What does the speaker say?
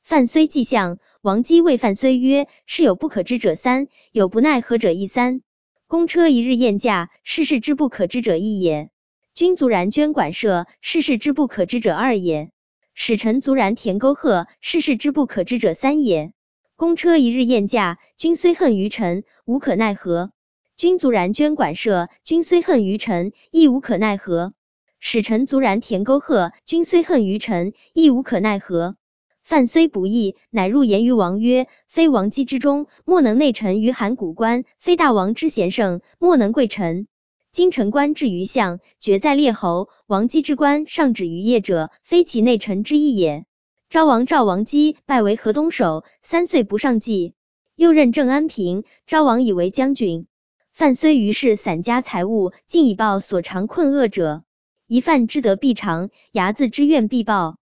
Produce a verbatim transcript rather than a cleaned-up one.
犯虽既相，王姬谓犯虽曰：是有不可知者三，有不奈何者亦三。公车一日宴驾，是事之不可知者一也。君卒然捐管射，是事之不可知者二也。使臣卒然填沟壑，是事之不可知者三也。公车一日宴驾，君虽恨于臣，无可奈何。君卒然捐管射，君虽恨于臣，亦无可奈何。使臣卒然填沟壑，君虽恨于臣，亦无可奈何。犯虽不义，乃入言于王曰：非王姬之中，莫能内臣于函谷关；非大王之贤圣，莫能贵臣。今臣官至于相，爵在列侯，王姬之官上止于业者，非其内臣之意也。昭王赵王姬拜为河东守，三岁不上计，又任正安平，昭王以为将军。犯虽于是散家财物，尽以报所常困厄者。一犯之德必偿，睚眦之怨必报。